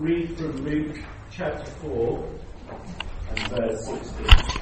read from Luke chapter 4 and verse 16.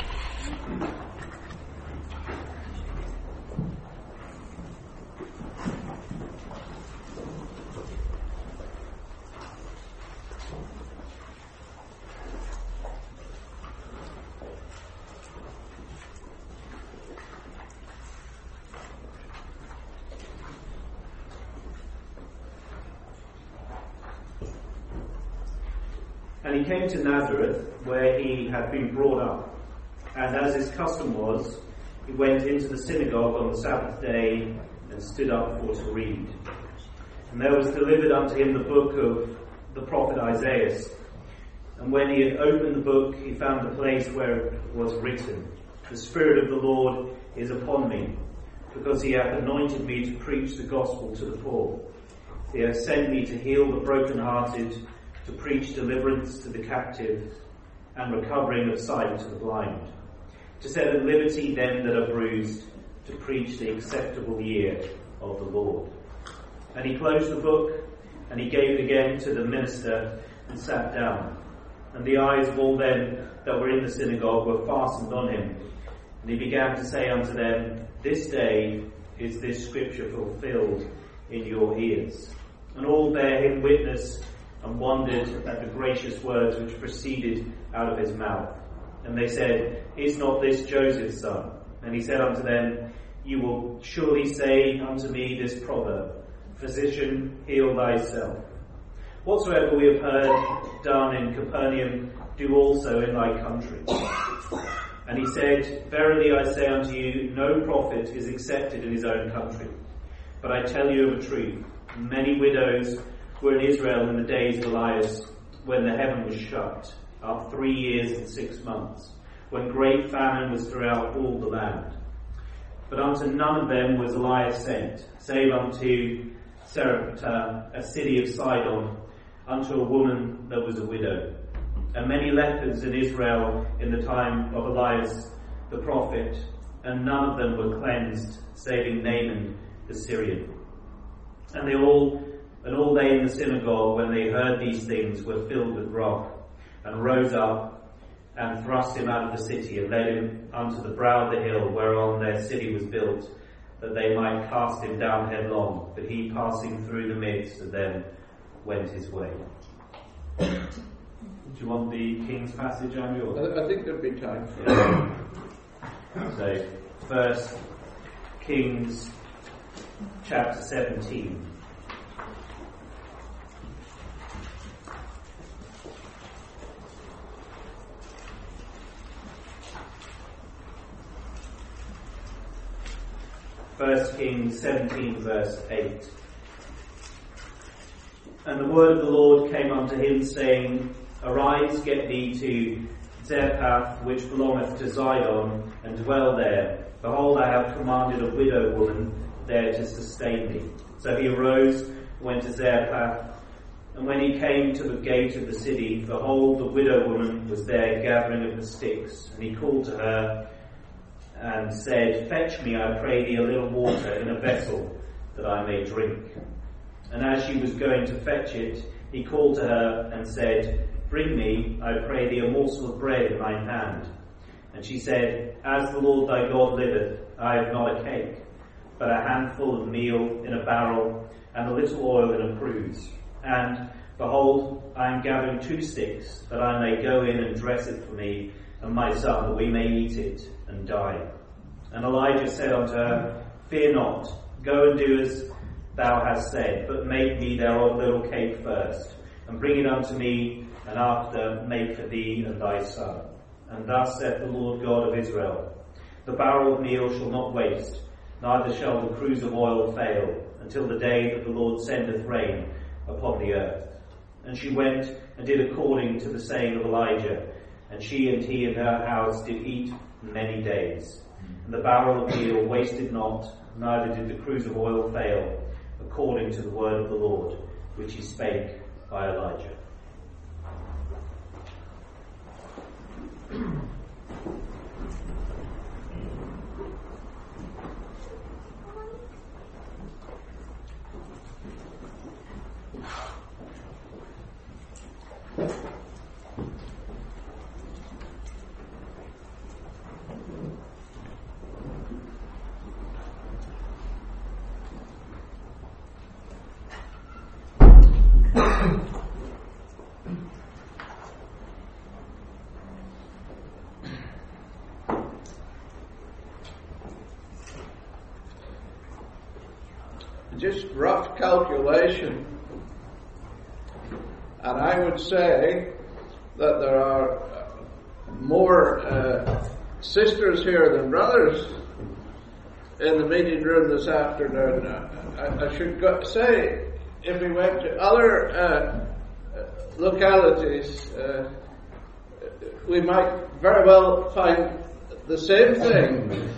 And he came to Nazareth, where he had been brought up. And as his custom was, he went into the synagogue on the Sabbath day and stood up for to read. And there was delivered unto him the book of the prophet Isaiah. And when he had opened the book, he found the place where it was written, The Spirit of the Lord is upon me, because he hath anointed me to preach the gospel to the poor. He hath sent me to heal the brokenhearted, to preach deliverance to the captives, and recovering of sight to the blind, to set at liberty them that are bruised, to preach the acceptable year of the Lord. And he closed the book, and he gave it again to the minister, and sat down. And the eyes of all them that were in the synagogue were fastened on him. And he began to say unto them, This day is this scripture fulfilled in your ears. And all bare him witness, and wondered at the gracious words which proceeded out of his mouth. And they said, Is not this Joseph's son? And he said unto them, You will surely say unto me this proverb, Physician, heal thyself. Whatsoever we have heard done in Capernaum, do also in thy country. And he said, Verily I say unto you, no prophet is accepted in his own country. But I tell you of a truth, many widows were in Israel in the days of Elias, when the heaven was shut up 3 years and 6 months, when great famine was throughout all the land. But unto none of them was Elias sent, save unto Sarepta, a city of Sidon, unto a woman that was a widow. And many lepers in Israel in the time of Elias the prophet, and none of them were cleansed, saving Naaman the Syrian. And all they in the synagogue, when they heard these things, were filled with wrath, and rose up, and thrust him out of the city, and led him unto the brow of the hill whereon their city was built, that they might cast him down headlong. But he, passing through the midst of them, went his way. Do you want the King's passage, Andrew? I think there'll be time for it. So, 1 Kings chapter 17. First Kings 17 verse 8. And the word of the Lord came unto him, saying, Arise, get thee to Zarephath, which belongeth to Zidon, and dwell there. Behold, I have commanded a widow woman there to sustain thee. So he arose, went to Zarephath, and when he came to the gate of the city, behold, the widow woman was there gathering of the sticks. And he called to her, and said, Fetch me, I pray thee, a little water in a vessel, that I may drink. And as she was going to fetch it, he called to her, and said, Bring me, I pray thee, a morsel of bread in thine hand. And she said, As the Lord thy God liveth, I have not a cake, but a handful of meal in a barrel, and a little oil in a cruse. And, behold, I am gathering 2 sticks, that I may go in and dress it for me and my son, that we may eat it and die. And Elijah said unto her, Fear not, go and do as thou hast said, but make me thereof a little cake first, and bring it unto me, and after make for thee and thy son. And thus saith the Lord God of Israel, The barrel of meal shall not waste, neither shall the cruse of oil fail, until the day that the Lord sendeth rain upon the earth. And she went and did according to the saying of Elijah, and she and he and her house did eat many days. And the barrel of meal wasted not, neither did the cruse of oil fail, according to the word of the Lord, which he spake by Elijah. Just rough calculation, and I would say that there are more sisters here than brothers in the meeting room this afternoon. I should say, if we went to other localities, we might very well find the same thing.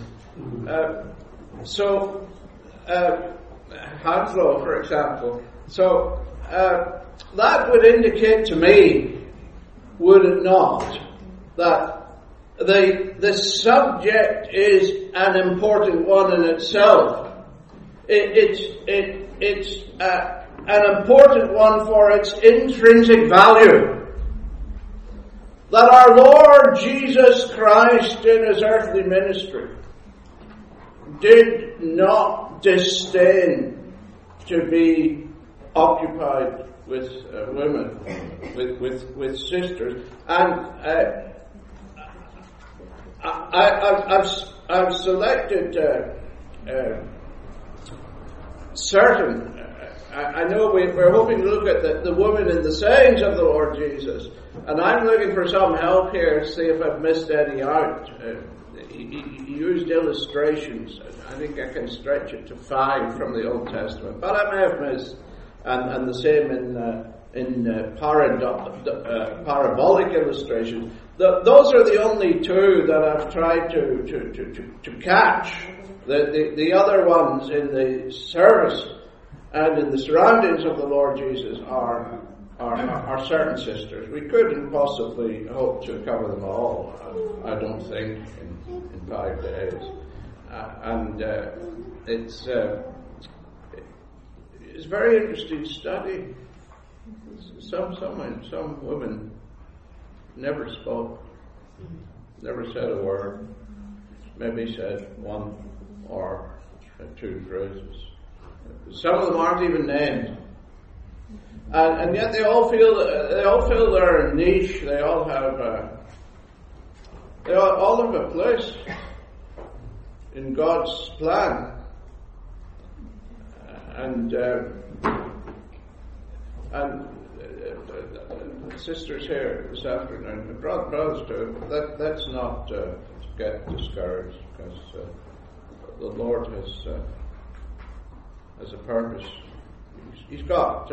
Hounslow, for example. So that would indicate to me, would it not, that the subject is an important one in itself. It's an important one for its intrinsic value. That our Lord Jesus Christ in His earthly ministry did not disdain to be occupied with women, with sisters, and I've selected certain. I know we're hoping to look at the woman in the sayings of the Lord Jesus, and I'm looking for some help here to see if I've missed any out. He used illustrations. I think I can stretch it to 5 from the Old Testament, but I may have missed. And the same in parabolic illustrations. Those are the only 2 that I've tried to catch. The other ones in the service and in the surroundings of the Lord Jesus are certain sisters. We couldn't possibly hope to cover them all, I don't think, in 5 days. It's a very interesting study. Some women never spoke, never said a word, maybe said 1 or 2 phrases. Some of them aren't even named, and yet they all feel their niche. They all have a place in God's plan. And sisters here this afternoon, brothers too. Let's not get discouraged, because the Lord has a purpose. He's got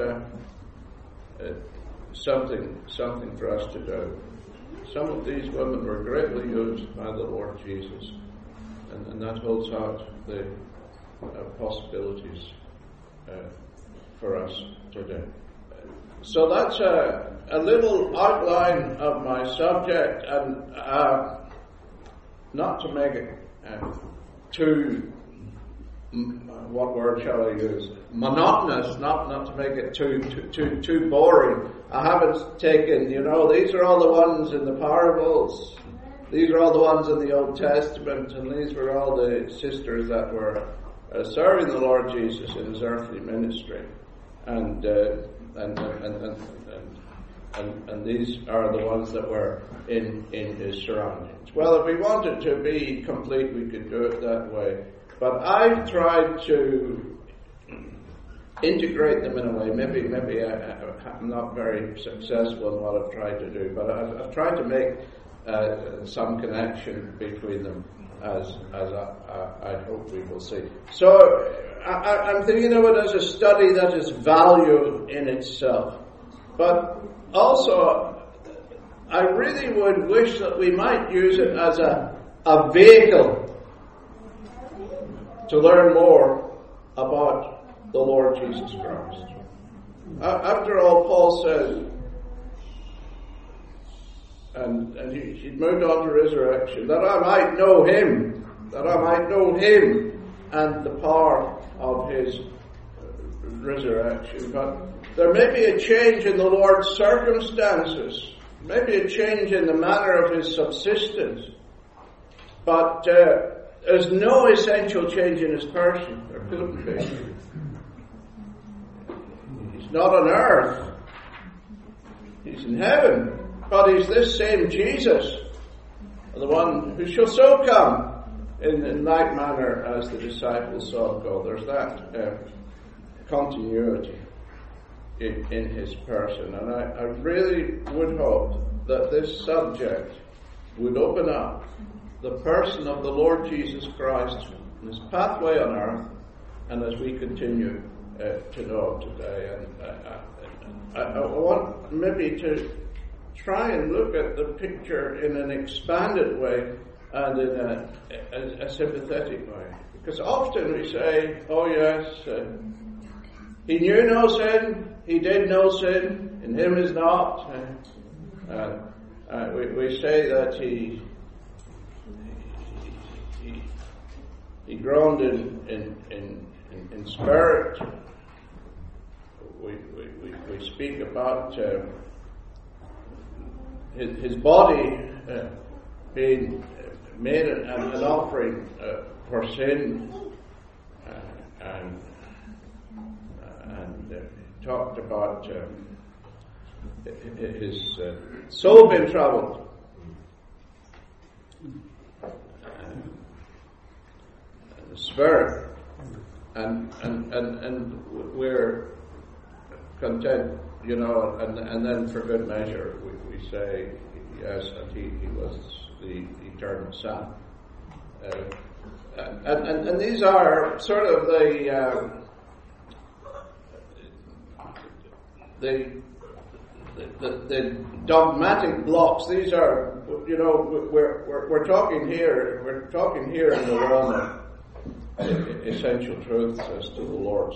something for us to do. Some of these women were greatly used by the Lord Jesus, and that holds out the possibilities for us today. So that's a little outline of my subject, and not to make it too, what word shall I use? Monotonous, not to make it too boring. I haven't taken, these are all the ones in the parables, these are all the ones in the Old Testament, and these were all the sisters that were serving the Lord Jesus in His earthly ministry, and these are the ones that were in His surroundings. Well, if we wanted to be complete, we could do it that way. But I've tried to integrate them in a way. Maybe I'm not very successful in what I've tried to do, but I've tried to make some connection between them, as I hope we will see. So I'm thinking of it as a study that is value in itself. But also, I really would wish that we might use it as a vehicle to learn more about the Lord Jesus Christ. After all, Paul said, and he moved on to resurrection, that I might know Him and the power of His resurrection. But there may be a change in the Lord's circumstances, maybe a change in the manner of His subsistence, but there's no essential change in His person. There couldn't be. He's not on earth He's in heaven, but he's this same Jesus, the one who shall so come in like manner as the disciples saw him go. There's that continuity in his person, and I really would hope that this subject would open up the person of the Lord Jesus Christ and his pathway on earth, and as we continue to know today. And I want maybe to try and look at the picture in an expanded way and in a sympathetic way. Because often we say, oh yes, he knew no sin, he did no sin, in him is not. We say that he groaned in spirit. We speak about his body being made an offering for sin, and talked about his soul being troubled. The spirit, and we're content, and then for good measure we say yes, that he was the eternal Son, and these are sort of the dogmatic blocks. These are, we're talking here in the realm of essential truths as to the Lord's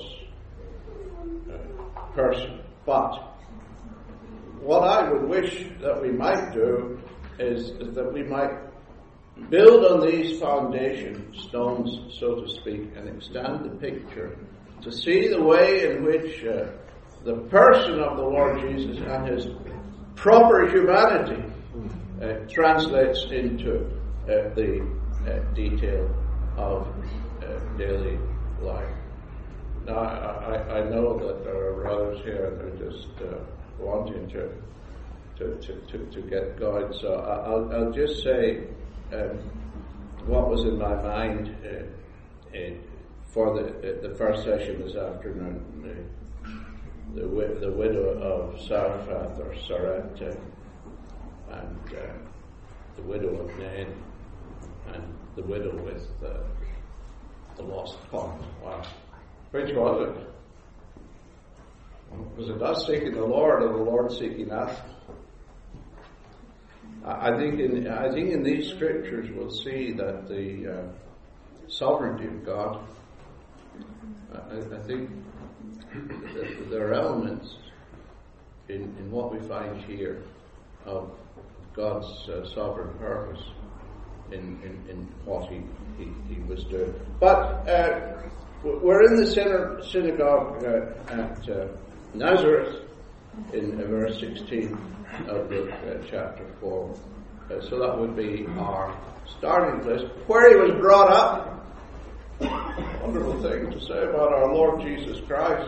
person. But what I would wish that we might do is that we might build on these foundation stones, so to speak, and extend the picture to see the way in which the person of the Lord Jesus and his proper humanity translates into the detail of daily life. Now, I know that there are brothers here that are just wanting to get going, so I'll just say what was in my mind for the first session this afternoon. The widow of Zarephath or Sarepta, and the widow of Nain, and the widow with the lost coin. Wow. Which was it? Was it us seeking the Lord, or the Lord seeking us? I think in these scriptures we'll see that the sovereignty of God. I think there are elements in what we find here of God's sovereign purpose in what he was doing. But we're in the synagogue at Nazareth in verse 16 of Luke chapter 4. So that would be our starting place. Where he was brought up. Wonderful thing to say about our Lord Jesus Christ.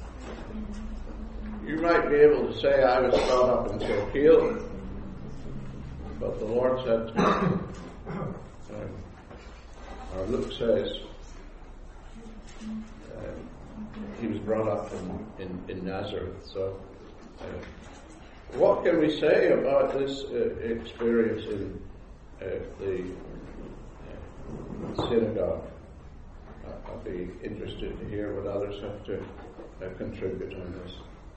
You might be able to say, I was brought up in Kilkeel, but the Lord said to me, or Luke says, he was brought up in Nazareth. So, what can we say about this experience in the synagogue? I'll be interested to hear what others have to contribute on this.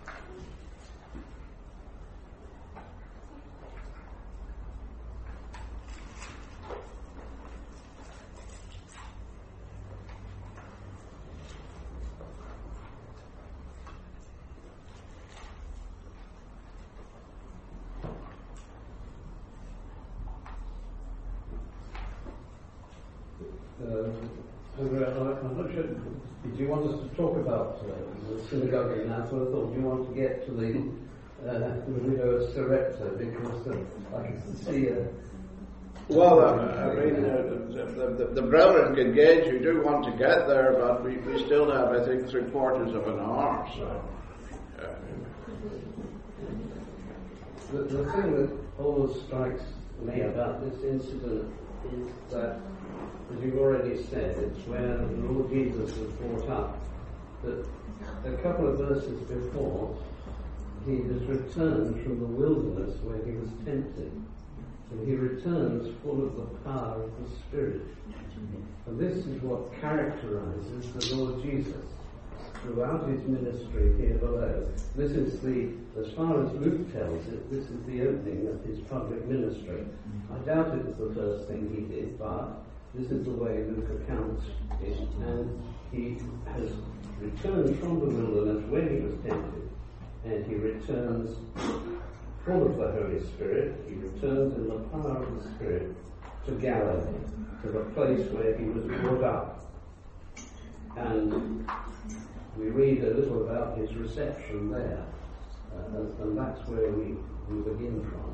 I'm not sure. Did you want us to talk about the synagogue in Nazareth, or do you want to get to the widow of Sarepta? Because I can see. Well, I mean, the brethren can gauge. We do want to get there, but we still have, I think, 3/4 of an hour. So, the thing that always strikes me about this incident is that, as you've already said, it's where the Lord Jesus was brought up. That a couple of verses before, he has returned from the wilderness where he was tempted. And he returns full of the power of the Spirit. And this is what characterizes the Lord Jesus throughout his ministry here below. This is as far as Luke tells it, this is the opening of his public ministry. I doubt it was the first thing he did, but this is the way Luke accounts it. And he has returned from the wilderness where he was tempted, and he returns full of the Holy Spirit. He returns in the power of the Spirit to Galilee, to the place where he was brought up. And we read a little about his reception there, and that's where we begin from.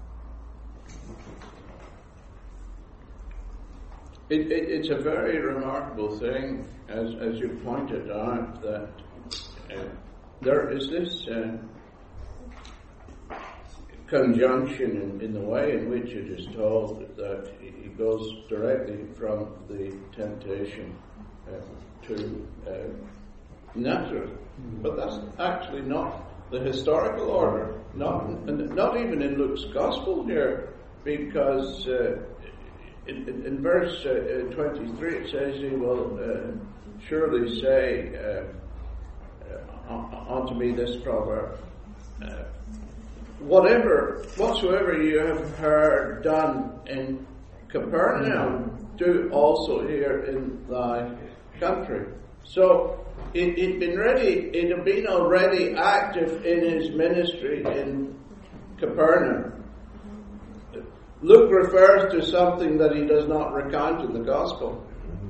It's a very remarkable thing, as you pointed out, that there is this conjunction in the way in which it is told that he goes directly from the temptation to Nazareth. But that's actually not the historical order, not even in Luke's Gospel here, because in verse 23 it says, he will surely say unto me this proverb, whatsoever you have heard done in Capernaum, do also here in thy country. So it had been already active in his ministry in Capernaum. Luke refers to something that he does not recount in the Gospel.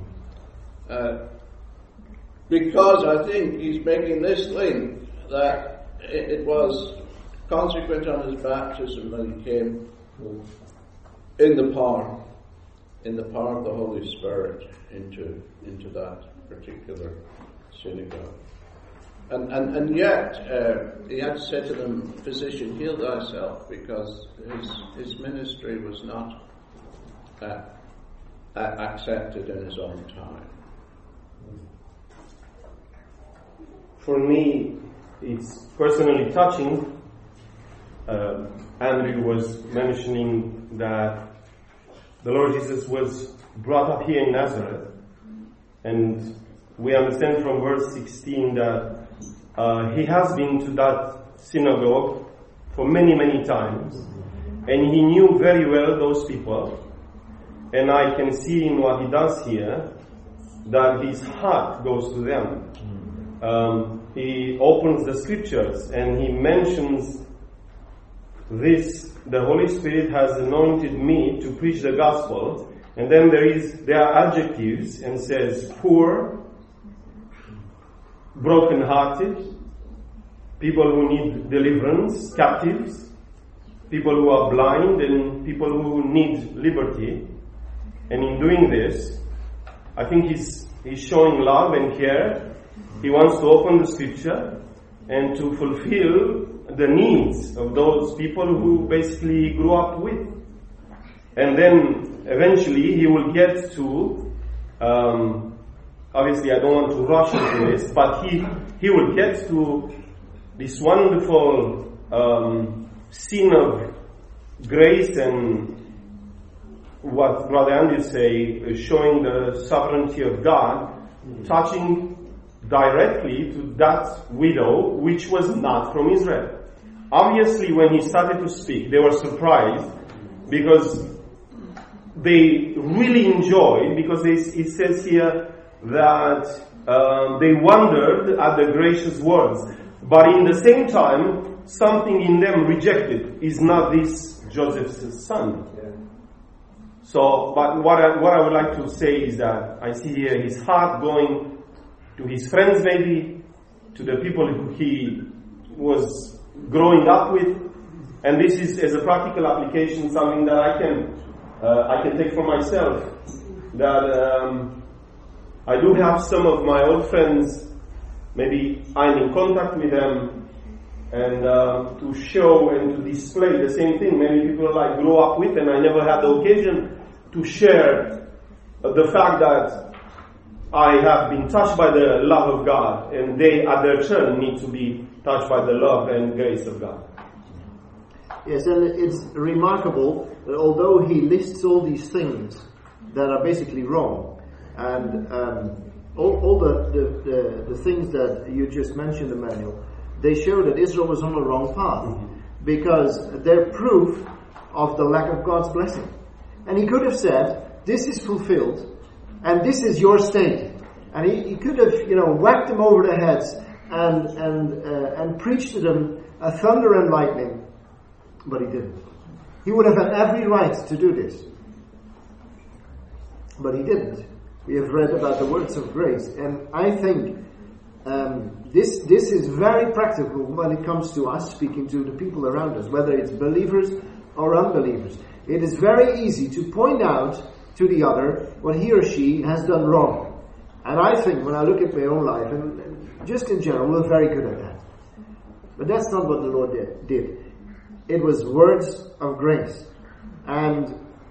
Because I think he's making this link that it was consequent on his baptism that he came in the power of the Holy Spirit into that particular synagogue. And yet he had to say to them, physician, heal thyself, because his ministry was not accepted in his own time. For me, it's personally touching. Andrew was mentioning that the Lord Jesus was brought up here in Nazareth, and we understand from verse 16 that he has been to that synagogue for many, many times, and he knew very well those people, and I can see in what he does here that his heart goes to them. He opens the scriptures and he mentions this: the Holy Spirit has anointed me to preach the gospel, and then there are adjectives and says poor, broken-hearted, people who need deliverance, captives, people who are blind, and people who need liberty. And in doing this, I think he's showing love and care. He wants to open the scripture and to fulfill the needs of those people who basically grew up with. And then eventually he will get to, obviously I don't want to rush into this, but he will get to this wonderful scene of grace and what Brother Andrew say, showing the sovereignty of God, touching directly to that widow, which was not from Israel. Obviously, when he started to speak, they were surprised because they really enjoyed, because it says here that they wondered at the gracious words. But in the same time, something in them rejected. Is not this Joseph's son? Yeah. So, but what I would like to say is that I see here his heart going to his friends, maybe, to the people who he was growing up with. And this is, as a practical application, something that I can take for myself. That I do have some of my old friends, maybe I'm in contact with them, and to show and to display the same thing. Many people like grow up with, and I never had the occasion to share the fact that I have been touched by the love of God, and they at their turn need to be touched by the love and grace of God. Yes, and it's remarkable that although he lists all these things that are basically wrong, and all the things that you just mentioned, Emmanuel, they show that Israel was on the wrong path, because they're proof of the lack of God's blessing. And he could have said, this is fulfilled, and this is your state. And he could have, whacked them over the heads and preached to them a thunder and lightning. But he didn't. He would have had every right to do this. But he didn't. We have read about the words of grace. And I think this is very practical when it comes to us speaking to the people around us, whether it's believers or unbelievers. It is very easy to point out to the other what he or she has done wrong. And I think when I look at my own life, and just in general, we're very good at that. But that's not what the Lord did. It was words of grace. And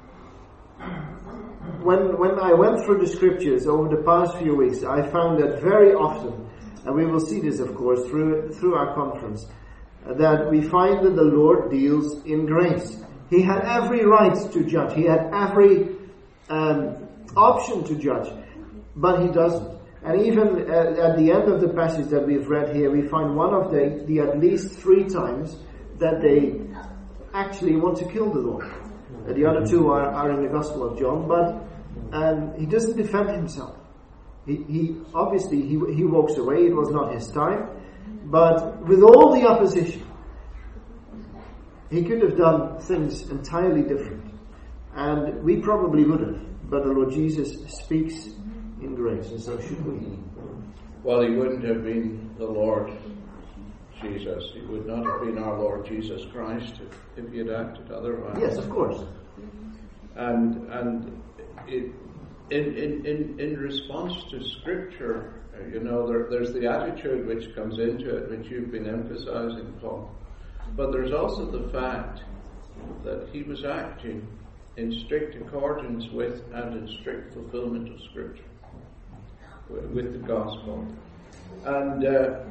when I went through the scriptures over the past few weeks, I found that very often, and we will see this of course through our conference, that we find that the Lord deals in grace. He had every right to judge. He had every option to judge. But he doesn't. And even at the end of the passage that we've read here, we find one of the at least 3 times that they actually want to kill the Lord. The other 2 are in the Gospel of John, but he doesn't defend himself. He obviously walks away. It was not his time. But with all the opposition, he could have done things entirely different. And we probably would have. But the Lord Jesus speaks in grace, and so should we. Well, he wouldn't have been the Lord Jesus. He would not have been our Lord Jesus Christ if he had acted otherwise. Yes, of course. And in response to Scripture, there's the attitude which comes into it, which you've been emphasizing, Paul. But there's also the fact that he was acting in strict accordance with and in strict fulfillment of Scripture, with the gospel. And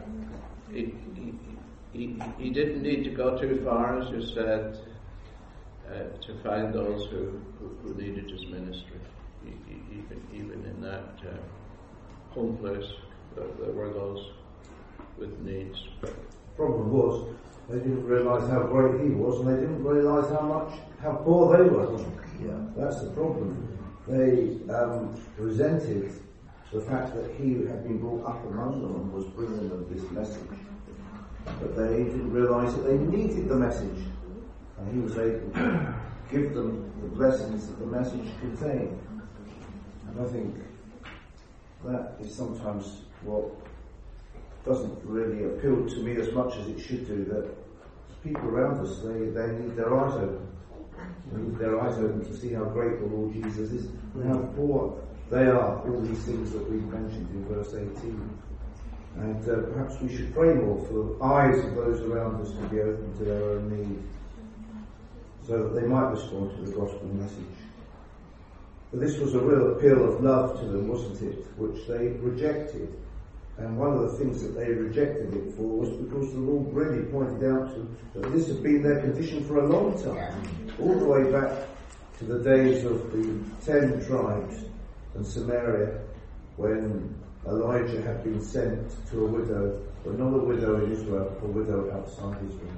he didn't need to go too far, as you said, to find those who needed his ministry. Even in that home place, there were those with needs. The problem was they didn't realise how great he was, and they didn't realise how poor they were. Yeah. That's the problem. They resented the fact that he had been brought up among them and was bringing them this message. But they didn't realise that they needed the message, and he was able to give them the blessings that the message contained. And I think that is sometimes what doesn't really appeal to me as much as it should do, that people around us, they need their eyes open. They need their eyes open to see how great the Lord Jesus is and how poor they are, all these things that we've mentioned in verse 18. And perhaps we should pray more for the eyes of those around us to be open to their own need, so that they might respond to the gospel message. But this was a real appeal of love to them, wasn't it, which they rejected. And one of the things that they rejected it for was because the Lord really pointed out to them that this had been their condition for a long time, all the way back to the days of the 10 tribes and Samaria, when Elijah had been sent to a widow, but not a widow in Israel, a widow outside Israel.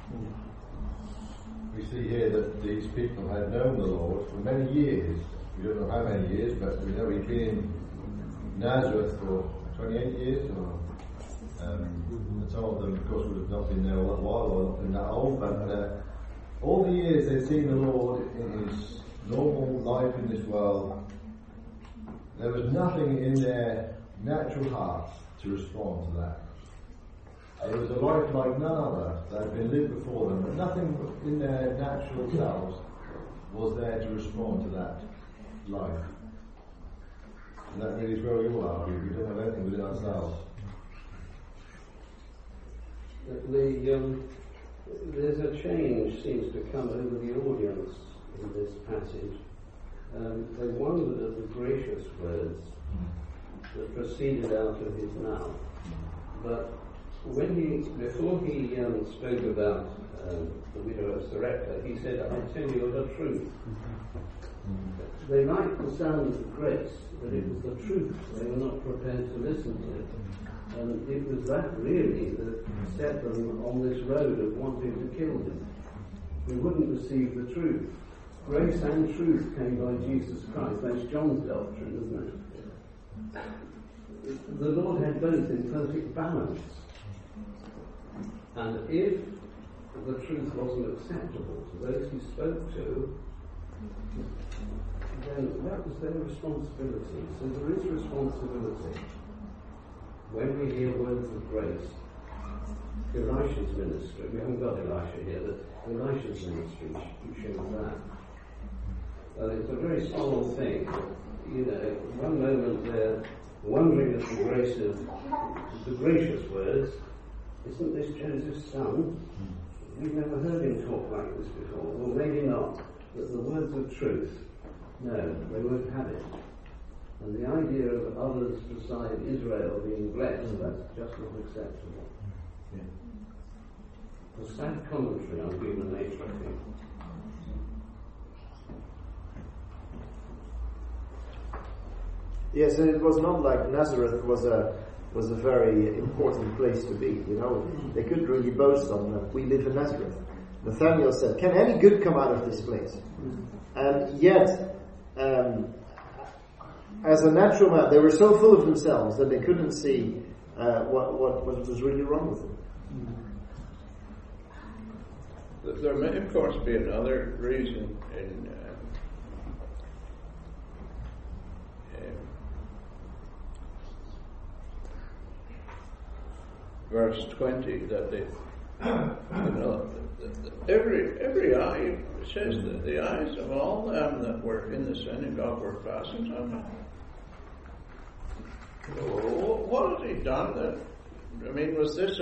We see here that these people had known the Lord for many years. We don't know how many years, but we know he'd been in Nazareth for 28 years, or some of them, of course, would have not been there a while or not been that old, but all the years they'd seen the Lord in his normal life in this world, there was nothing in their natural hearts to respond to that. It was a life like none other that had been lived before them, but nothing in their natural selves was there to respond to that life. And that really is where we all are. We don't have anything within ourselves. There's a change seems to come over the audience in this passage. They wondered at the gracious words that proceeded out of his mouth. But before he spoke about the widow of Sarepta, he said, "I tell you the truth." They liked the sound of grace, but it was the truth. They were not prepared to listen to it. And it was that really that set them on this road of wanting to kill him. They wouldn't receive the truth. Grace and truth came by Jesus Christ. That's John's doctrine, isn't it? The Lord had both in perfect balance. And if the truth wasn't acceptable to those he spoke to, then that was their responsibility. So there is responsibility. When we hear words of grace, Elisha's ministry, we haven't got Elisha here, but Elisha's ministry shows that. And it's a very solemn thing. One moment they're wondering at the gracious words. Isn't this Joseph's son? We've never heard him talk like this before. Well, maybe not. But the words of truth, no, they won't have it. And the idea of others beside Israel being blessed, that's just not acceptable. A sad commentary on human nature, I think. Yes, and it was not like Nazareth was a very important place to be. They couldn't really boast on that. We live in Nazareth. Nathanael said, "Can any good come out of this place?" And yet, as a natural man, they were so full of themselves that they couldn't see what was really wrong with them. There may, of course, be another reason in verse 20 that they, every eye, it says that the eyes of all them that were in the synagogue were fastened on him. What had he done? Was this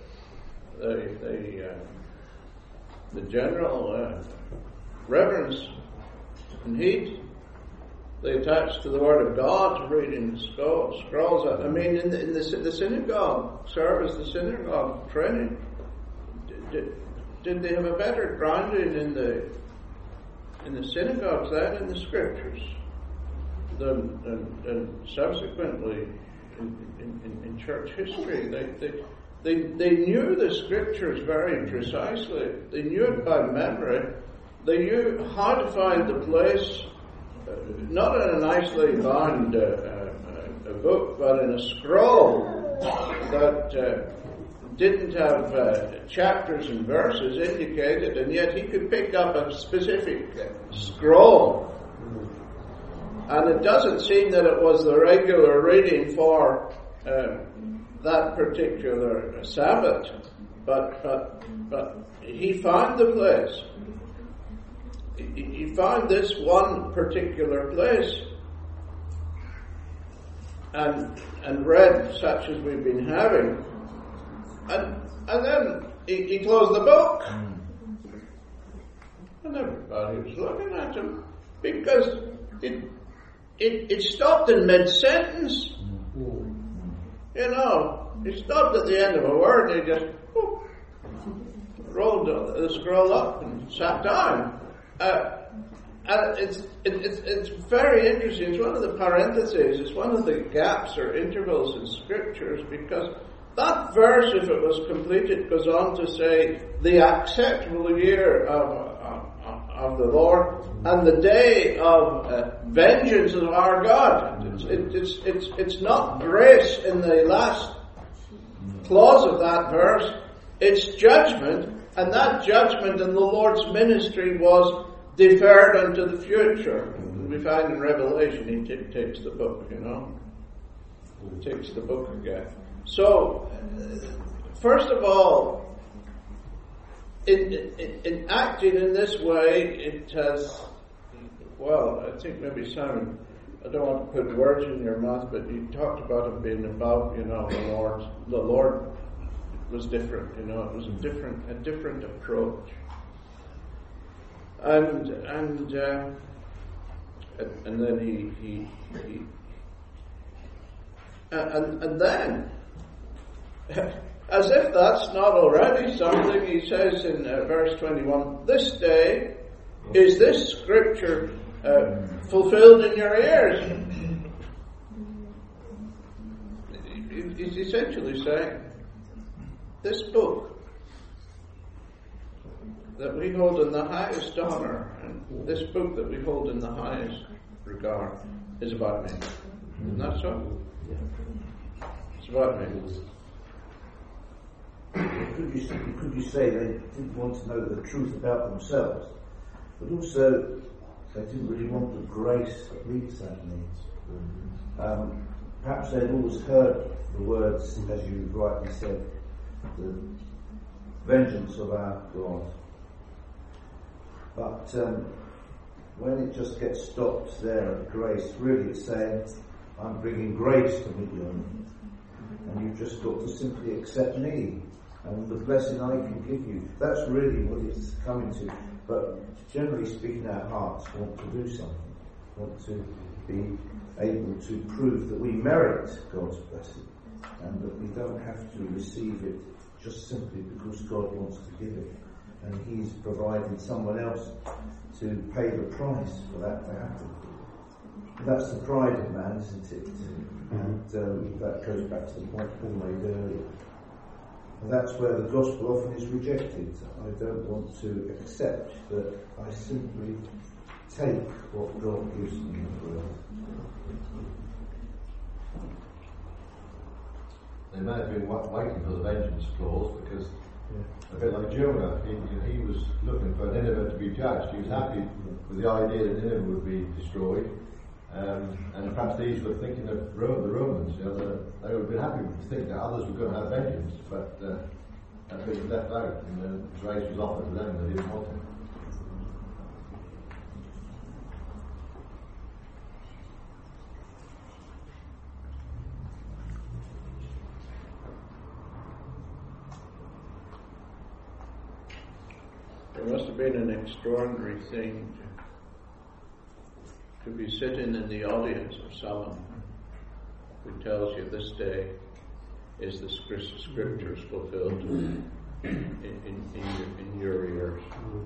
the general reverence and heed they attached to the Word of God, reading scrolls? In the synagogue service, the synagogue training, did they have a better grounding in the synagogues than in the scriptures than subsequently in church history? They knew the scriptures very precisely. They knew it by memory. They knew how to find the place, not in a nicely bound a book, but in a scroll that didn't have chapters and verses indicated, and yet he could pick up a specific scroll. And it doesn't seem that it was the regular reading for that particular Sabbath, but he found the place. He found this one particular place and read such as we've been having, and then he closed the book, and everybody was looking at him because it stopped in mid-sentence. He stopped at the end of a word and he just rolled the scroll up and sat down. And it's very interesting. It's one of the parentheses. It's one of the gaps or intervals in scriptures, because that verse, if it was completed, goes on to say the acceptable year of the Lord and the day of vengeance of our God. It's not grace in the last clause of that verse. It's judgment, and that judgment in the Lord's ministry was deferred unto the future. We find in Revelation he takes the book, He takes the book again. So, first of all, in acting in this way, it has, I think maybe Simon, I don't want to put words in your mouth, but you talked about it being above, the Lord was different. You know, it was a different approach. And then he then, as if that's not already something, he says in verse 21, "This day is this scripture fulfilled in your ears." He's essentially saying, this book that we hold in the highest honor, and this book that we hold in the highest regard, is about me. Isn't that so? It's about me. Could you say they didn't want to know the truth about themselves, but also they didn't really want the grace that leads that needs. Perhaps they'd always heard the words, as you rightly said, the vengeance of our God. But when it just gets stopped there at grace, really it's saying, I'm bringing grace to meet your need. And you've just got to simply accept me and the blessing I can give you. That's really what it's coming to. But generally speaking, our hearts want to do something, want to be able to prove that we merit God's blessing and that we don't have to receive it just simply because God wants to give it. And He's provided someone else to pay the price for that to happen. That's the pride of man, isn't it? And that goes back to the point Paul made earlier. And that's where the gospel often is rejected. I don't want to accept that I simply take what God gives me for it. They may have been waiting for the vengeance clause because, a bit like Jonah, he was looking for Nineveh to be judged. He was happy with the idea that Nineveh would be destroyed. And perhaps these were thinking of the Romans. You know, they would have been happy to think that others were going to have vengeance, but that bit was left out, and grace was offered to them, and they didn't want it. It must have been an extraordinary thing to be sitting in the audience of someone who tells you this day is the scriptures fulfilled in your ears.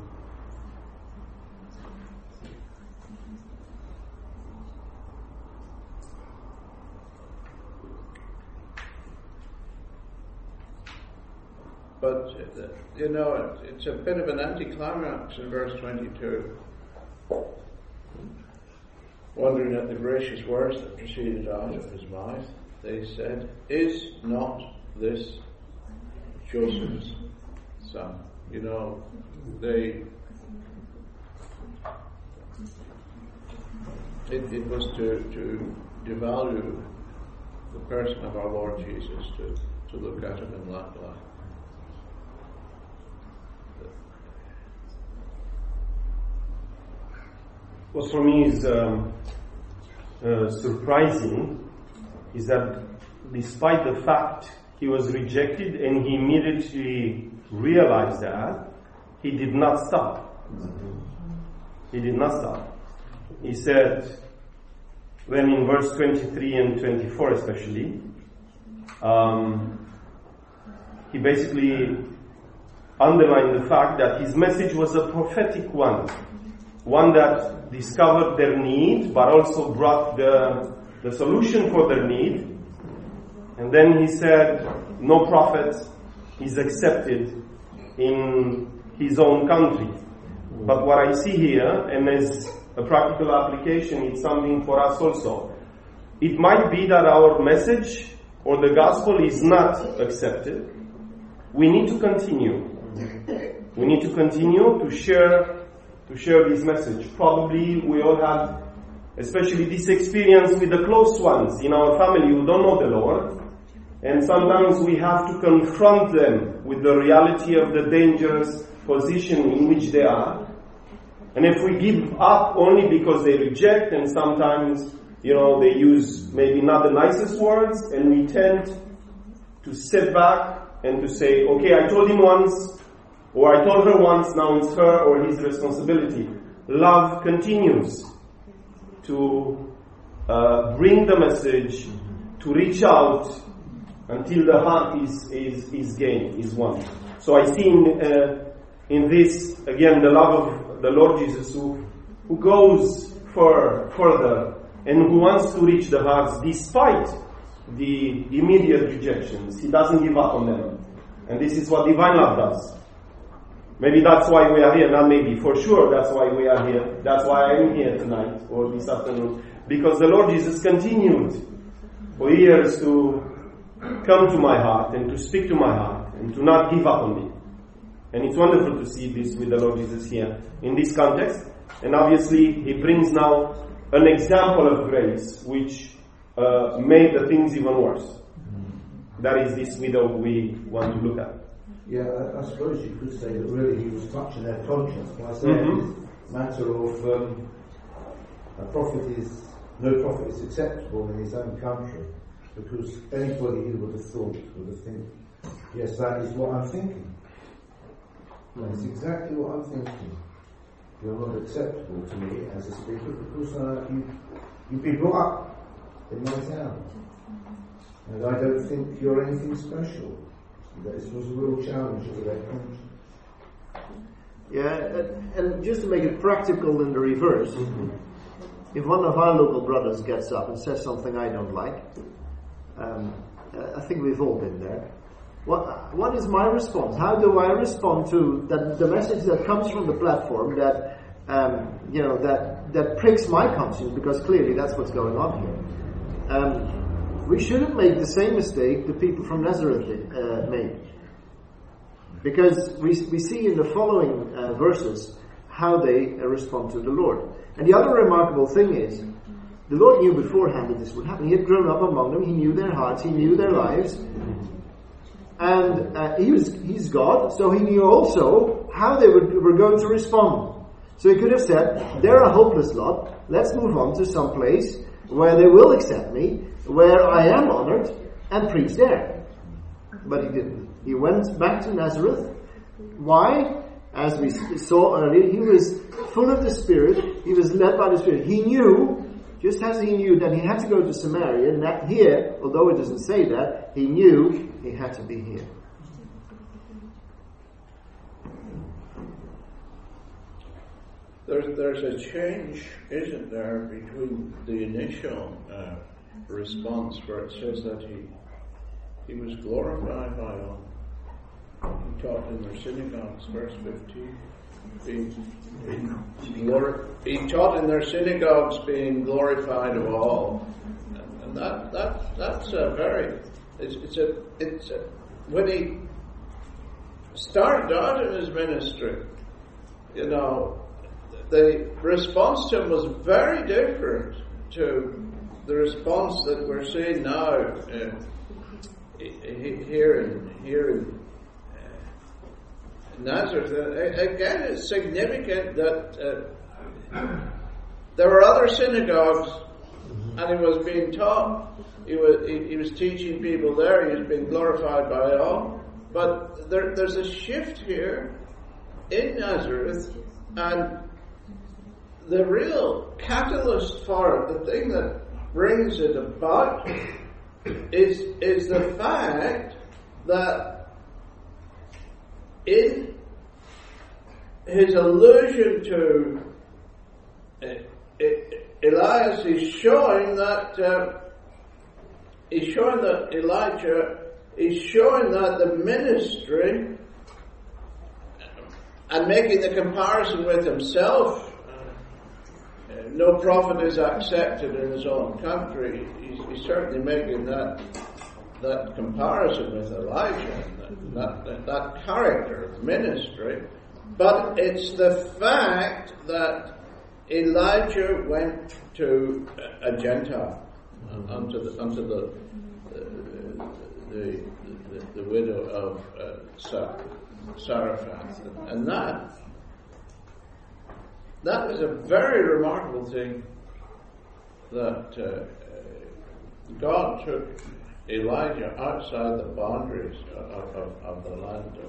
But, you know, it's a bit of an anticlimax in verse 22. Wondering at the gracious words that proceeded out of his mouth, they said, "Is not this Joseph's son?" You know, it was to devalue the person of our Lord Jesus, to look at him in that light. What for me is surprising is that despite the fact he was rejected and he immediately realized that, he did not stop. He did not stop. He said, when in verse 23 and 24 especially, he basically underlined the fact that his message was a prophetic one that discovered their need, but also brought the solution for their need. And then he said, no prophet is accepted in his own country. But what I see here, and as a practical application, it's something for us also. It might be that our message or the gospel is not accepted. We need to continue. We need to continue to share this message. Probably we all have, especially this experience with the close ones in our family who don't know the Lord. And sometimes we have to confront them with the reality of the dangerous position in which they are. And if we give up only because they reject, and sometimes, they use maybe not the nicest words, and we tend to sit back and to say, okay, I told him once, or I told her once, now it's her or his responsibility. Love continues to bring the message, to reach out until the heart is gained, is won. So I see in this, again, the love of the Lord Jesus who goes further and who wants to reach the hearts despite the immediate rejections. He doesn't give up on them. And this is what divine love does. Maybe that's why we are here, not maybe, for sure that's why we are here. That's why I'm here tonight or this afternoon. Because the Lord Jesus continued for years to come to my heart and to speak to my heart and to not give up on me. And it's wonderful to see this with the Lord Jesus here in this context. And obviously he brings now an example of grace which made the things even worse. That is this widow we want to look at. Yeah, I suppose you could say that really he was touching their conscience by saying this matter of no prophet is acceptable in his own country, because anybody who would have thought would have think, yes, that is what I'm thinking. That's exactly what I'm thinking. You're not acceptable to me as a speaker because you've been brought up in my town, and I don't think you're anything special. This was a real challenge to their conscience. Yeah, and just to make it practical in the reverse, if one of our local brothers gets up and says something I don't like, I think we've all been there. What is my response? How do I respond to the message that comes from the platform that that pricks my conscience, because clearly that's what's going on here. We shouldn't make the same mistake the people from Nazareth made, because we see in the following verses how they respond to the Lord. And the other remarkable thing is, the Lord knew beforehand that this would happen. He had grown up among them. He knew their hearts. He knew their lives. And He's God, so He knew also how they were going to respond. So He could have said, they're a hopeless lot. Let's move on to some place where they will accept me, where I am honored, and preach there. But He didn't. He went back to Nazareth. Why? As we saw earlier, He was full of the Spirit. He was led by the Spirit. He knew, just as He knew that He had to go to Samaria, and that here, although it doesn't say that, He knew He had to be here. There's a change, isn't there, between the initial response where it says that he was glorified by all. He taught in their synagogues, verse 15. He taught in their synagogues, being glorified of all, and that's a very it's a when he started out in his ministry, the response to him was very different to the response that we're seeing now here in Nazareth. Again, it's significant that there were other synagogues, and he was being taught. He was teaching people there. He was being glorified by all. But there's a shift here in Nazareth, and the real catalyst for it, the thing that brings it about, is the fact that in his allusion to Elias, he's showing that Elijah, he's showing that the ministry, and making the comparison with himself. No prophet is accepted in his own country. He's certainly making that comparison with Elijah, that character of ministry. But it's the fact that Elijah went to a Gentile, unto the widow of Zarephath, and that was a very remarkable thing, that God took Elijah outside the boundaries of the land of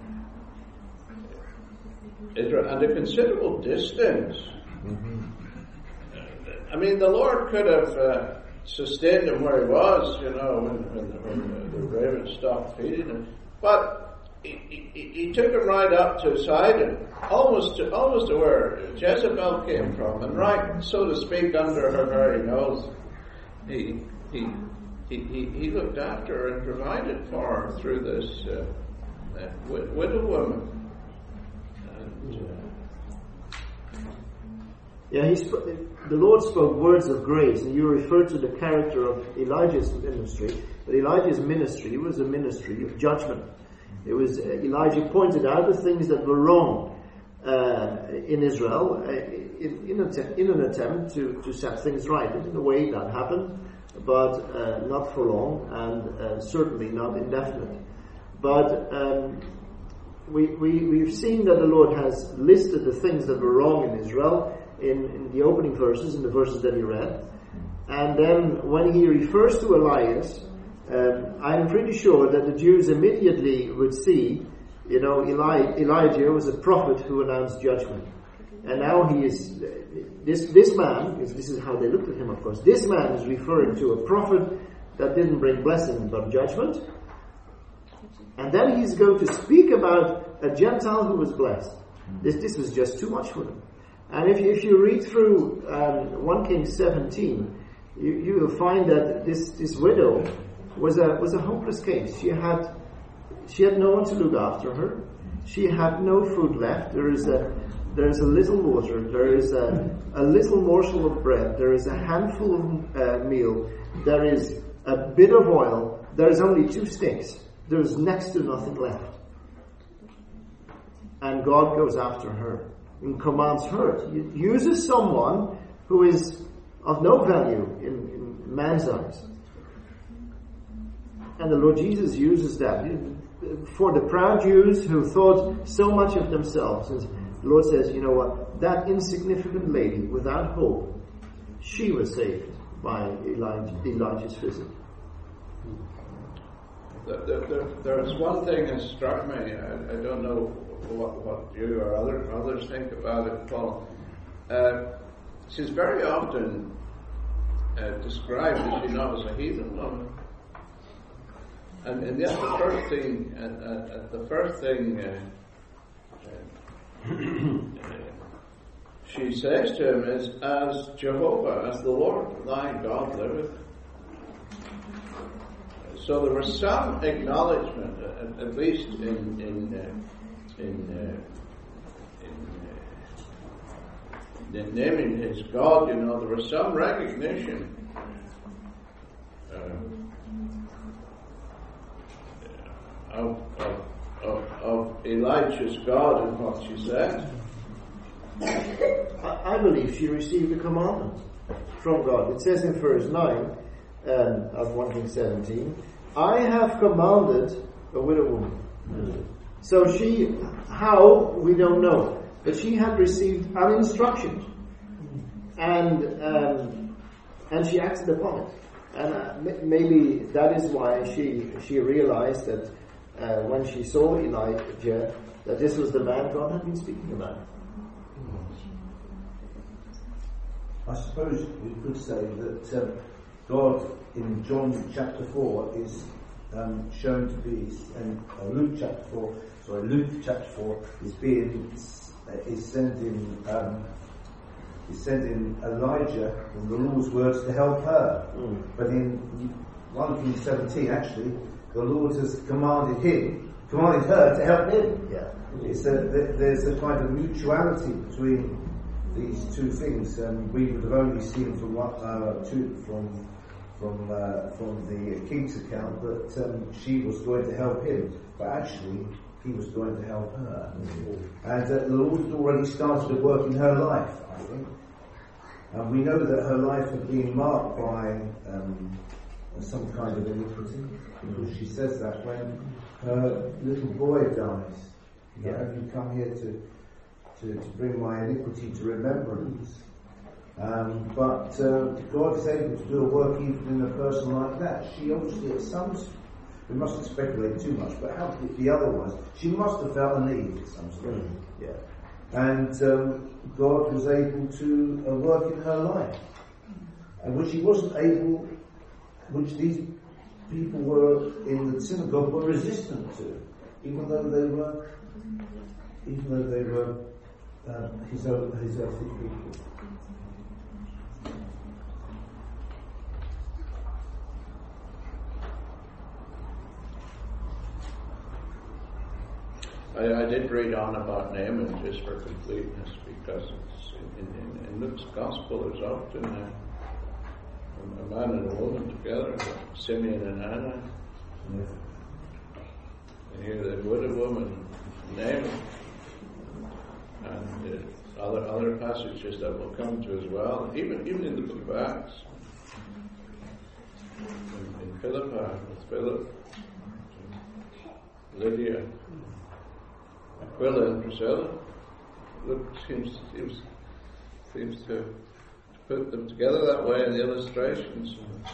Israel, and a considerable distance. I mean, the Lord could have sustained him where he was, when the ravens stopped feeding him, but he took him right up to Sidon, almost to where Jezebel came from, and right, so to speak, under her very nose. He looked after her and provided for her through this widow woman. The Lord spoke words of grace, and you referred to the character of Elijah's ministry. But Elijah's ministry was a ministry of judgment. It was Elijah pointed out the things that were wrong in Israel in an attempt to set things right. In a way that happened, but not for long, and certainly not indefinite. But we've seen that the Lord has listed the things that were wrong in Israel in the opening verses, in the verses that he read. And then when he refers to Elias, I'm pretty sure that the Jews immediately would see, Elijah was a prophet who announced judgment. And now he is, this man, this is how they looked at him, of course, this man is referring to a prophet that didn't bring blessing but judgment. And then he's going to speak about a Gentile who was blessed. This was just too much for them. And if you read through 1 Kings 17, you will find that this widow was a hopeless case. She had no one to look after her. She had no food left. There is a little water. There is a little morsel of bread. There is a handful of meal. There is a bit of oil. There is only 2 sticks. There is next to nothing left. And God goes after her and commands her. He uses someone who is of no value in man's eyes. And the Lord Jesus uses that for the proud Jews who thought so much of themselves. And the Lord says, you know what, that insignificant lady without hope, she was saved by Elijah's visit. There is one thing that struck me. I don't know what you or others think about it, Paul. She's very often described, as you know, as a heathen woman. And yet the first thing she says to him is, as Jehovah, as the Lord thy God liveth. So there was some acknowledgement, at least in naming his God, there was some recognition of Elijah's God in what she said. I believe she received a commandment from God. It says in verse 9 of 1 Kings 17, I have commanded a widow woman. So how, we don't know. But she had received an instruction. And she acted upon it. And maybe that is why she realized that when she saw Elijah, that this was the man God had been speaking about. I suppose we could say that God in John chapter 4 is shown to be, and Luke chapter 4 is sending Elijah, in the Lord's words, to help her. But in 1 Kings 17, actually, the Lord has commanded her to help him. Yeah. There's a kind of mutuality between these two things. We would have only seen from the king's account that she was going to help him, but actually he was going to help her. And the Lord had already started to work in her life, I think. And we know that her life had been marked by some kind of iniquity, because she says that when her little boy dies, have you come here to bring my iniquity to remembrance? But God is able to do a work even in a person like that. She obviously, at some, we mustn't speculate too much, but how did the other ones? She must have felt a need at some stage. Yeah. And God was able to work in her life, and which He wasn't able, which these people were in the synagogue were resistant to, even though they were his ethnic people. I did read on about Naaman just for completeness, because it's in Luke's Gospel there's often a man and a woman together, Simeon and Anna. Yes. And here the widow woman, Naaman, and other passages that we'll come to as well, even in the book of Acts, in Philippi with Philip, Lydia, Aquila and Priscilla. Luke seems to put them together that way in the illustrations.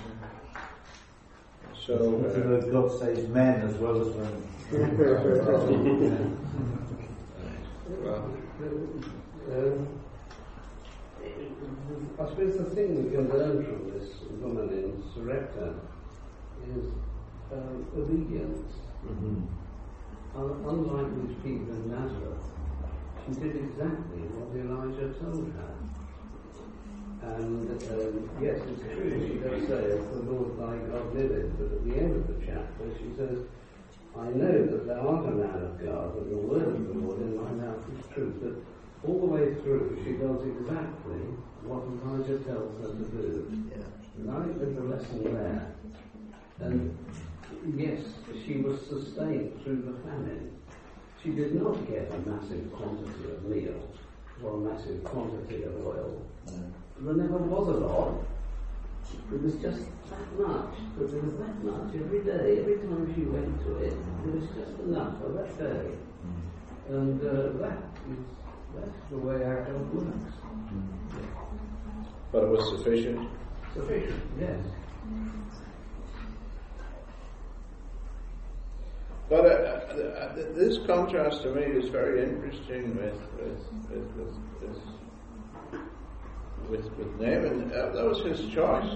So God saves men as well as women. Well, I suppose the thing we can learn from this woman in Sarepta is obedience. Mm-hmm. Unlike these people in Nazareth, she did exactly what Elijah told her. And yes, it's true, she does say, "If the Lord thy God liveth," but at the end of the chapter she says, "I know that thou art a man of God, that the word of the Lord in my mouth is truth." But all the way through she does exactly what Elijah tells her to do. Yeah. And I think there's a lesson there. And yes, she was sustained through the famine. She did not get a massive quantity of meal or a massive quantity of oil. There never was a lot. It was just that much. But there was that much every day. Every time she went to it, there was just enough for that day. And that's the way our God works. but it was sufficient. Sufficient, yes. But this contrast to me is very interesting with Naaman. That was his choice.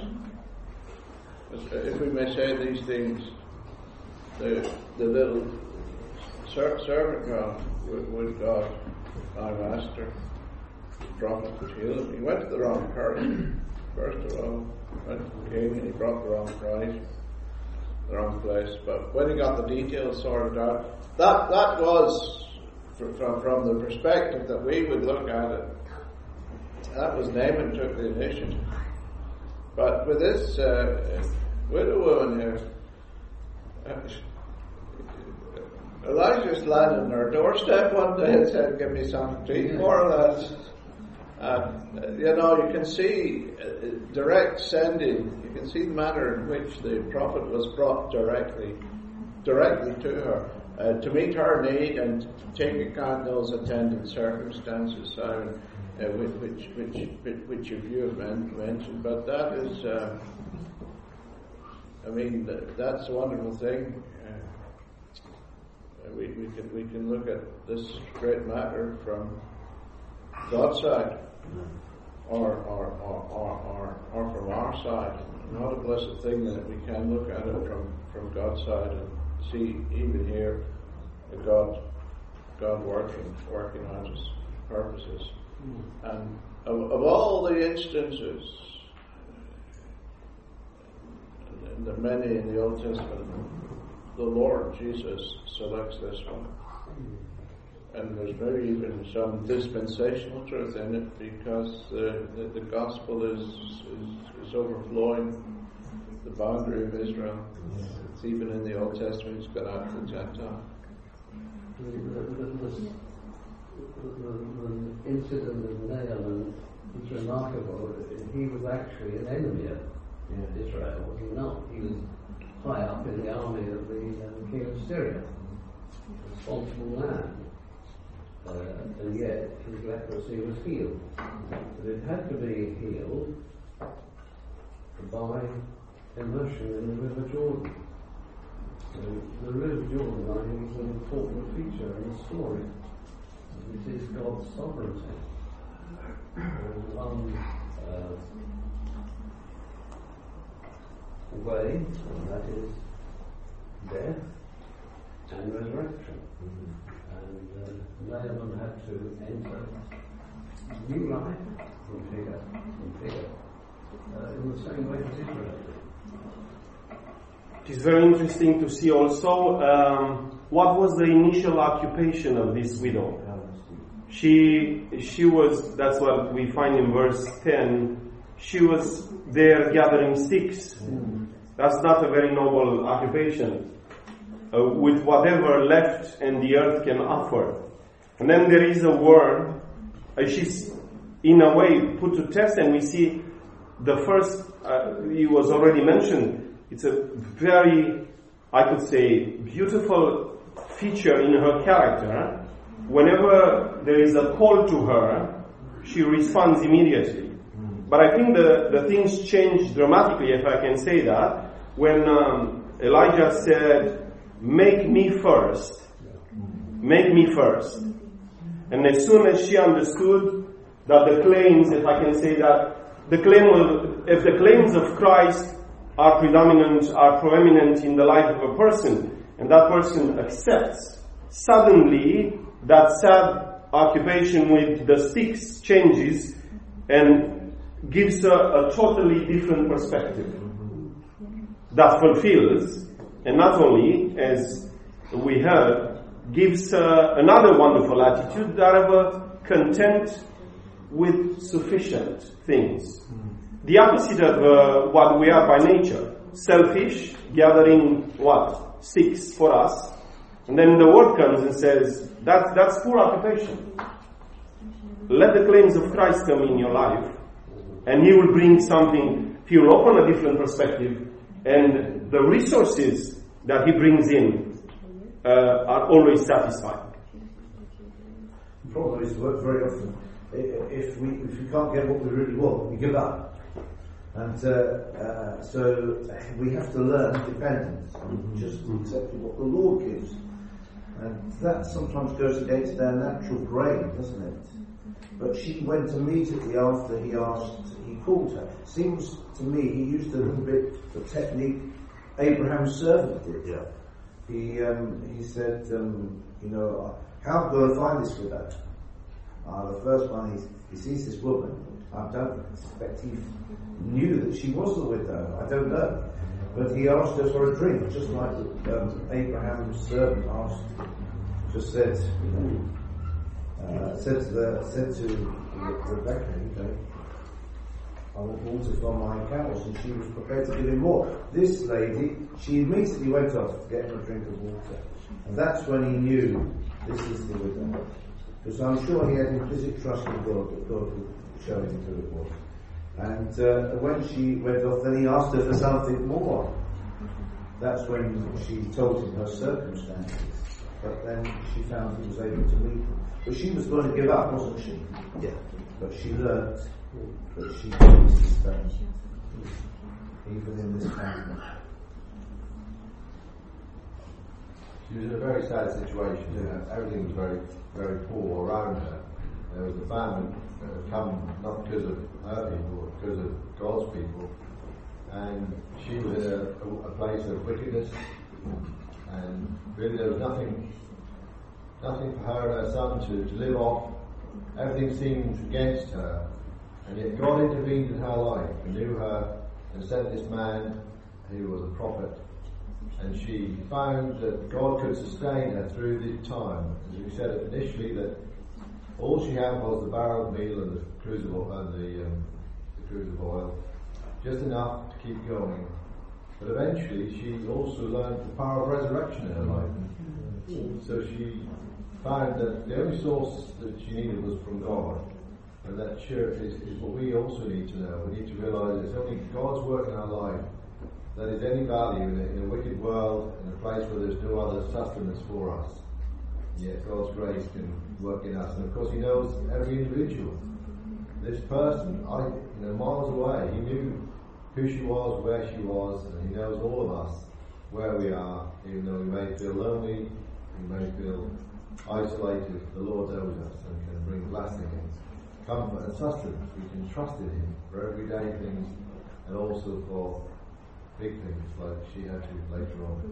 If we may say these things, the little servant girl with God, my master, the prophet would heal him. He went to the wrong person, first of all. Went to the king and he brought the wrong price. The wrong place, but when he got the details sorted out, that was from the perspective that we would look at it. That was Naaman took the initiative, but with this widow woman here, Elijah landed on her doorstep one day and said, "Give me something to eat," more or less. You can see direct sending. You can see the manner in which the prophet was brought directly to her to meet her need and to take account those attendant circumstances, Simon, which you have mentioned. But that is, that's a wonderful thing. We can look at this great matter from God's side, or from our side. Not a blessed thing that we can look at it from God's side and see even here God working on His purposes. And of all the instances, and the many in the Old Testament, the Lord Jesus selects this one. And there's maybe even some dispensational truth in it, because the gospel is overflowing the boundary of Israel. It's even in the Old Testament, it's gone out to the Gentile. The incident of Naaman is remarkable. He was actually an enemy of Israel, was he not? He was high up in the army of the king of Syria, responsible man. and yet his leprosy was healed. But it had to be healed by immersion in the River Jordan. So the River Jordan, I think, is an important feature in the story. It is God's sovereignty. There's one way, and that is death and resurrection. And Naaman had to enter new life from fear, in the same way as Israel did. It is very interesting to see also what was the initial occupation of this widow. She was, that's what we find in verse 10, she was there gathering sticks. That's not a very noble occupation. With whatever left and the earth can offer. And then there is a word, she's in a way put to test, and we see the first, it was already mentioned, it's a very, I could say, beautiful feature in her character. Whenever there is a call to her, she responds immediately. But I think the things change dramatically, if I can say that, when Elijah said, make me first. Make me first. And as soon as she understood that the claims, if I can say that, if the claims of Christ are proeminent in the life of a person, and that person accepts, suddenly that sad occupation with the sticks changes and gives her a totally different perspective that fulfills, and not only, as we heard, gives another wonderful attitude, that of a content with sufficient things. The opposite of what we are by nature. Selfish, gathering what? Sticks for us. And then the word comes and says, that's poor occupation. Let the claims of Christ come in your life, and He will bring something, He will open a different perspective, and the resources that He brings in are always satisfying. The problem is that very often, if we can't get what we really want, we give up. And so we have to learn dependence and just accepting what the Lord gives. And that sometimes goes against our natural brain, doesn't it? But she went immediately after he called her. Seems to me he used a little bit the technique Abraham's servant did. Yeah. He said, how do I find this widow? The first one he sees this woman. I don't suspect he knew that she was the widow. I don't know. But he asked her for a drink, just like Abraham's servant said to Rebecca, I want water from my camels, and she was prepared to give him more. This lady, she immediately went off to get him a drink of water. And that's when he knew this is the widow. Because I'm sure he had implicit trust in God that God would show him who it was. And when she went off, then he asked her for something more. That's when she told him her circumstances. But then she found he was able to meet them. But she was going to give up, wasn't she? Yeah. But she learnt that she needs to stay, even in this family. She was in a very sad situation. Everything was very, very poor around her. There was a famine that had come not because of her people, but because of God's people. And she was in a place of wickedness. And really there was nothing for her and her son to live off. Everything seemed against her. And yet God intervened in her life and knew her and sent this man who was a prophet. And she found that God could sustain her through the time. As we said initially, that all she had was the barrel of meal and the cruse of oil, just enough to keep going. But eventually she also learned the power of resurrection in her life. So she found that the only source that she needed was from God. And that is what we also need to know. We need to realise it's only God's work in our life that is any value in a wicked world, in a place where there's no other sustenance for us. Yet God's grace can work in us. And of course He knows every individual. This person, miles away, He knew who she was, where she was, and He knows all of us, where we are, even though we may feel lonely, we may feel isolated. The Lord knows us and can bring blessing and comfort and sustenance. We can trust in Him for everyday things and also for big things like she had to later on.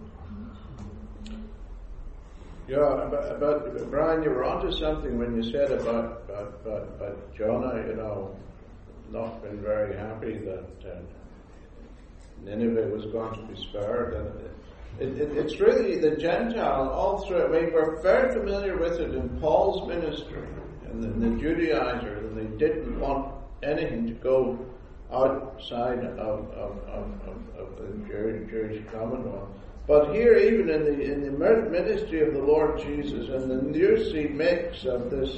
Yeah, but Brian, you were onto something when you said about Jonah, not been very happy that Nineveh was going to be spared. And it's really the Gentile all through. I mean, we're very familiar with it in Paul's ministry and the Judaizers, and they didn't want anything to go outside of the Jewish Commonwealth. But here, even in the ministry of the Lord Jesus, and the news he makes of this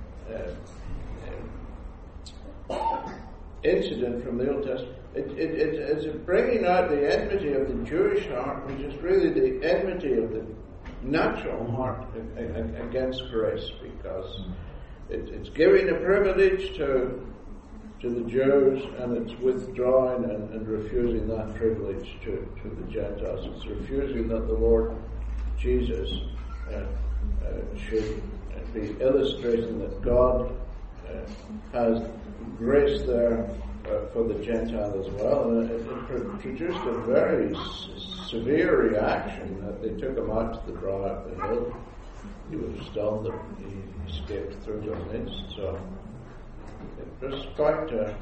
incident from the Old Testament, it's bringing out the enmity of the Jewish heart, which is really the enmity of the natural heart against grace, because it's giving a privilege to the Jews, and it's withdrawing and refusing that privilege to the Gentiles. It's refusing that the Lord Jesus should be illustrating that God has grace there for the Gentile as well. And it produced a very severe reaction that they took him out to the brow of the hill. He was stunned that he escaped through their midst. So it was quite a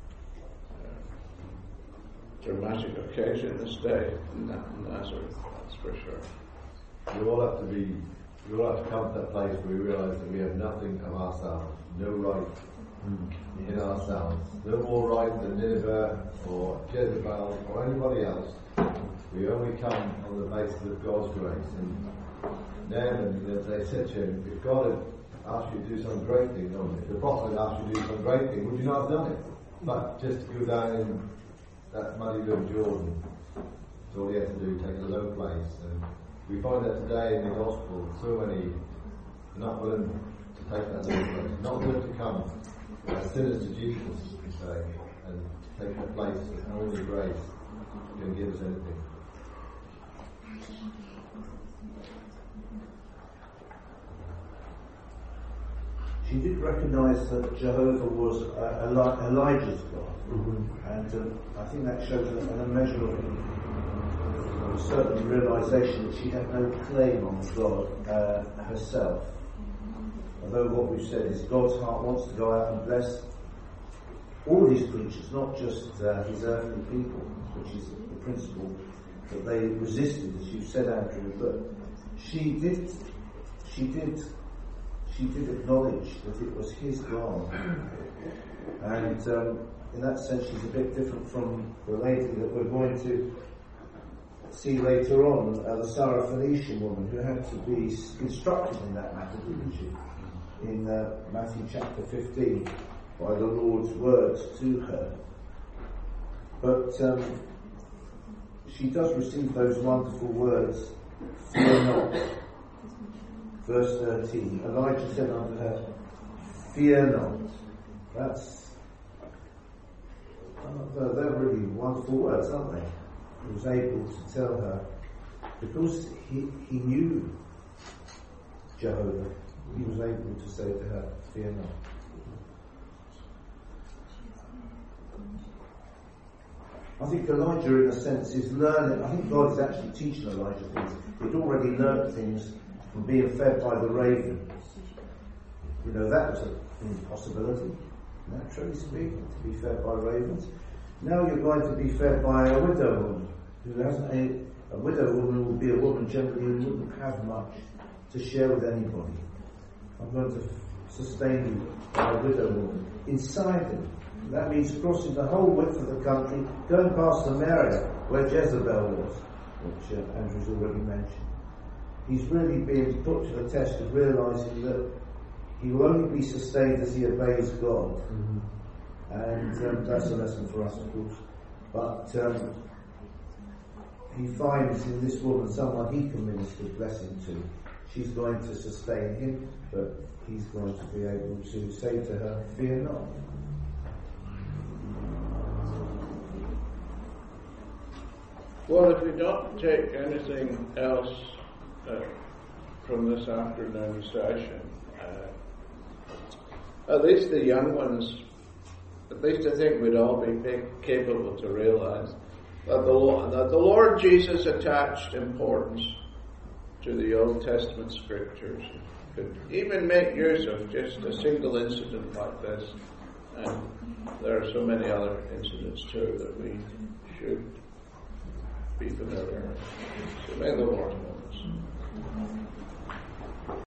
dramatic occasion this day in Nazareth, that's for sure. We all have to come to that place where we realise that we have nothing of ourselves, no right in ourselves, no more right than Nineveh or Jezebel or anybody else. We only come on the basis of God's grace. And then they said to him, if God had asked you to do some great thing, or if the prophet had asked you to do some great thing, would you not have done it? But just to go down in that muddy river Jordan, that's all he had to do, take a low place. And we find that today in the gospel, so many are not willing to take that low place, not willing to come as sinners to Jesus, we say, and take the place that only grace can give us anything. She did recognise that Jehovah was Elijah's God, and I think that shows an immeasurable, certain realisation that she had no claim on God herself. Although what we've said is God's heart wants to go out and bless all His creatures, not just His earthly people, which is the principle that they resisted, as you said, Andrew. But she did acknowledge that it was His God, and in that sense, she's a bit different from the lady that we're going to see later on, the Syrophoenician woman, who had to be instructed in that matter, didn't she? In Matthew chapter 15, by the Lord's words to her. But she does receive those wonderful words, fear not. Verse 13, Elijah said unto her, fear not. They're really wonderful words, aren't they? He was able to tell her, because he knew Jehovah, he was able to say to her, fear not. I think Elijah, in a sense, is learning. I think God is actually teaching Elijah things. He'd already learned things from being fed by the ravens. That was an impossibility, naturally speaking, to be fed by ravens. Now you're going to be fed by a widow woman, who hasn't a widow woman will be a woman generally who wouldn't have much to share with anybody. I'm going to sustain you by a widow woman. Inside him, that means crossing the whole width of the country, going past Samaria, where Jezebel was, which Andrew's already mentioned. He's really being put to the test of realising that he will only be sustained as he obeys God. And that's a lesson for us, of course. But he finds in this woman someone he can minister blessing to. she's going to sustain him, but he's going to be able to say to her, fear not. Well, if we don't take anything else from this afternoon session, at least the young ones, at least I think we'd all be capable to realize that the Lord Jesus attached importance to the Old Testament scriptures. Could even make use of just a single incident like this, and there are so many other incidents too that we should be familiar with. So may the Lord help us.